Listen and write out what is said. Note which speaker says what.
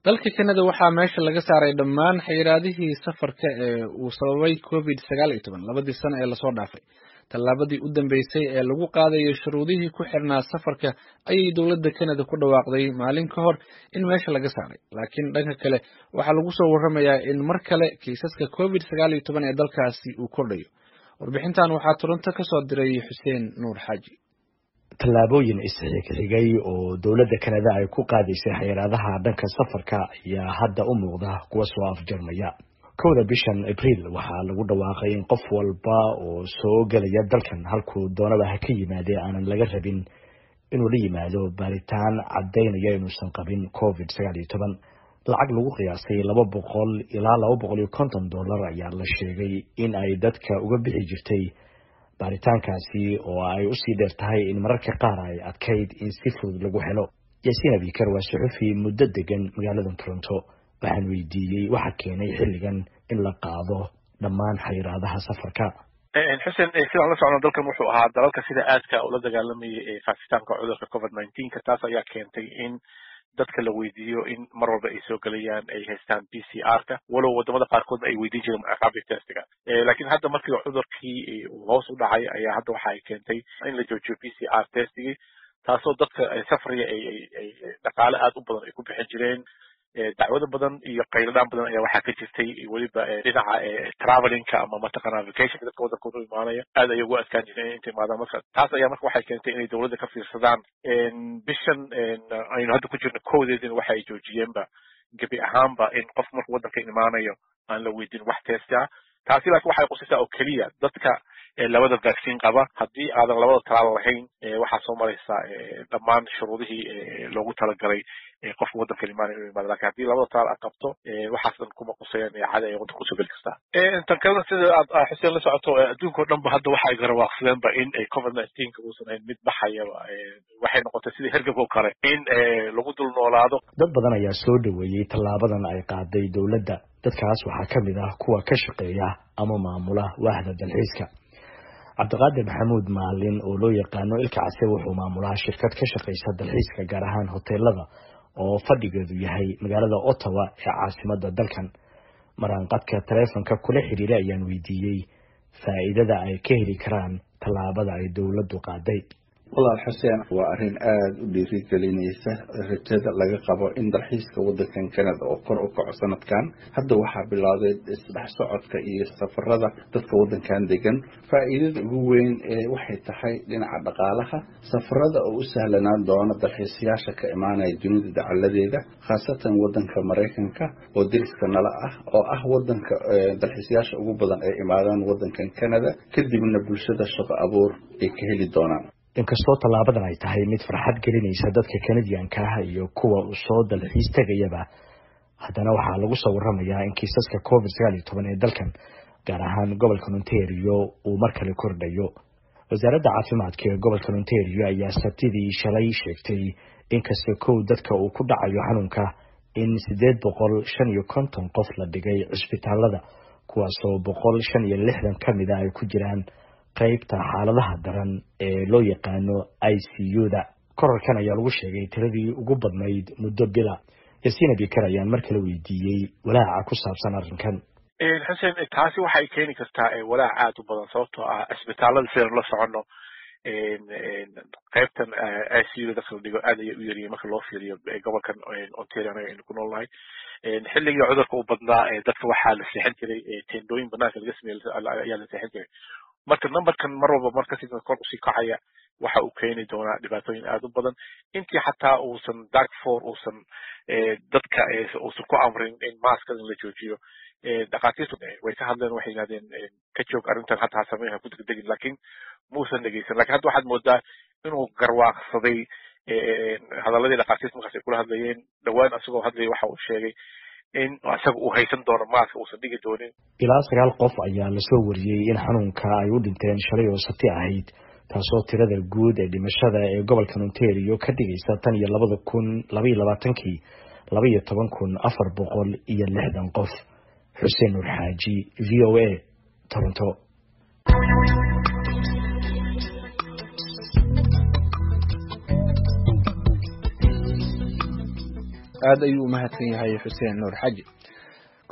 Speaker 1: dalka Canada waxaa meesha laga saaray dhammaan xayiraadihii safarka ee uu sababay COVID-19 labadii sano ee lasoo dhaafay. Tallaabadii u dambeysay ee lagu qaadayo shuruudihii ku xirnaa safarka ayay dowladda Canada ku dhawaaqday maalin ka hor in meesha laga saaray. Laakiin dhanka kale waxaa lagu soo warramayaa in mar kale kiisaska COVID-19 ee dalkaasi uu kordhayo. Warbixintan waxaa Toronto ka soo diray Xuseen Nuur Xaaji.
Speaker 2: tallaabooyin isxigxigay oo dowladda Canada ay ku qaadaysay xayiraadaha dhanka safarka ayaa hadda u muuqda kuwa soo afjarmaya. kowda bishan April waxaa lagu dhawaaqay in qof walba oo soo galaya dalkan halkuu doonaba ha ka yimaadee aanan laga rabin inuu la yimaado baaritaan caddaynaya inuusan qabin COVID-19. lacag lagu qiyaasay $200 ilaa $250 ayaa la sheegay in ay dadka uga bixi jirtay baaritaankaasi oo ay u sii dheer tahay in mararka qaar ay adkayd in si fudud lagu helo. Yaasiin Abikar waa suxufi muddo degan magaalada Toronto. waxaan weydiiyey waxa keenay xilligan in la qaado dhammaan xayiraadaha safarka.
Speaker 3: xuseen sidaan la socno dalkan wuxuu ahaa dalalka sida aadka ula dagaalamayay faafitaanka cudurka COVID-19 taas ayaa keentay in dadka la weydiiyo in mar walba ay soo galayaan ay haystaan PCR-ka walow wadamada qaarkood ay weydiin jireen rapid testiga. laakiin hadda markii cudurkii uu hoos u dhacay ayaa hadda waxa ay keentay in la joojiyo PCR testigii taasoo dadka safriya ay dhaqaale aad u badan ay ku bixin jireen. dacwado badan iyo qayladaan badan ayaa waxaa ka jirtay weliba dhinaca travelingka ama mataqaanaa vacationka dadka waddankooda u imaanaya aad ayay ugu adkaan jireen inta imaadaan marka taas ayaa marka waxay keentay inay dowladda ka fiirsadaan bishan aynu hadda ku jirno koodeedina waxa ay joojiyeenba gebi ahaanba in qof marka waddanka imaanayo aan la weydiin wax test ah. taasi laakiin waxay qusisaa oo keliya dadka labada vaccine qaba haddii aadan labada talaal lahayn waxaa soo maraysaa dhammaan shuruudihii loogu talagalay qofka waddanka imaanaya inuu imaado. laakiin haddii labada talaal aad qabto waxaas dhan kuma qusayaan caadi ay waddanka kusoo geli kastaa. tan kalena sida aad xuseen la socoto adduunka oo dhanba hadda waxa ay garawaaqsadeenba in COVID-19 uusan ahayn mid baxayaba waxay noqotay sidii hergabka oo kale in lagu dul noolaado.
Speaker 2: dad badan ayaa soo dhaweeyey tallaabadan ay qaaday dowladda. dadkaas waxaa ka mid ah kuwa ka shaqeeya ama maamula waaxda dalxiiska. cabdiqaadir maxamuud maalin oo loo yaqaano ilka case wuxuu maamulaa shirkad ka shaqeysa dalxiiska gaar ahaan hoteelada oo fadhigeedu yahay magaalada Ottawa ee caasimadda dalkan. maraanqadka taleefanka kula xiriiray ayaan weydiiyey faa'iidada ay ka heli karaan tallaabada ay dowladdu qaaday.
Speaker 4: walaal xuseen waa arrin aad u dhiirigelinaysa rajada laga qabo in dalxiiska waddankan Canada oo kor u kaco sanadkan. hadda waxaa bilowday isdhex socodka iyo safarada dadka waddankan degan. faa'iidada ugu weyn waxay tahay dhinaca dhaqaalaha. safarada oo u sahlanaan doona dalxiisayaasha ka imaanaya dunida dacaladeeda khaasatan waddanka Mareykanka oo deriska nala ah oo ah waddanka dalxiisayaasha ugu badan ee imaadaan waddankan Canada kadibna bulshada shaqo abuur ay ka heli doonaan.
Speaker 2: inkastoo tallaabadan ay tahay mid farxad gelinaysa dadka Canadianka ah iyo kuwa u soo dalxiis tagayaba, haddana waxaa lagu soo warramayaa in kiisaska COVID-19 ee dalkan gaar ahaan gobolka Ontario uu mar kale kordhayo. wasaaradda caafimaadka ee gobolka Ontario ayaa sabtidii shalay sheegtay in kasta dadka uu ku dhacayo xanuunka in 850 qof la dhigay cisbitaalada kuwaasoo 165 ka mid ah ay ku jiraan qaybta xaaladaha daran ee loo yaqaano ICU-da. korarkan ayaa lagu sheegay tiradii ugu badnayd muddo bila. Yaasiin Abikar ayaan mar kale weydiiyey walaaca ku saabsan arrinkan.
Speaker 3: xuseen taasi waxay keeni kartaa walaac aad u badan sababtoo ah isbitaalada sidaan la soconno qaybtan ICU-da dadka la dhigo aad ayay u yaryihiin marka loo fiiriyo gobolkan Ontario aynu ku noolnahay. xilligii cudurka u badnaa dadka waxaa la seexin jiray tendooyin banaanka laga sameeyay ayaa la seexin jiray. marka numberkan mar walba markasi kor usii kacaya waxa uu keeni doonaa dhibaatooyin aad u badan intii xataa uusan dark four uusan dadka uusan ku amrin in maaskada la joojiyo. dhaqaatiirtu way ka hadleen waxay yidhahdeen ka joog arrintan hataa sameeha ku degdegin laakiin muusan dhegeysan. laakiin hadda waxaad moodaa inuu garwaaqsaday hadaladii dhaqaatiirta markaas ay kula hadlayeen. dhowaan asagoo hadlaya waxa uu sheegay in asaga uu haysan doono maaska uusan dhigi doonin.
Speaker 2: ilaa 9 qof ayaa la soo wariyey in xanuunka ay u dhinteen shalay oo sabti ahayd, taasoo tirada guud ee dhimashada ee gobolka Ontario ka dhigaysa tan iyo 2022 12,460 qof. Xuseen Nuur Xaaji, VOA, Toronto.
Speaker 1: aad ayuu u mahadsan yahay xuseen nuur xaji.